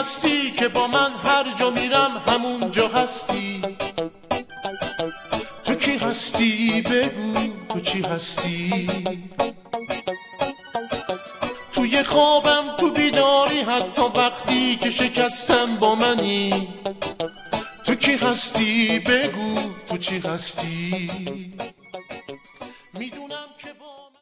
هستی که با من هر جا میرم همون جا هستی؟ تو کی هستی بگو تو چی هستی؟ توی خوابم تو بیداری حتی وقتی که شکستم با منی؟ تو کی هستی بگو تو چی هستی؟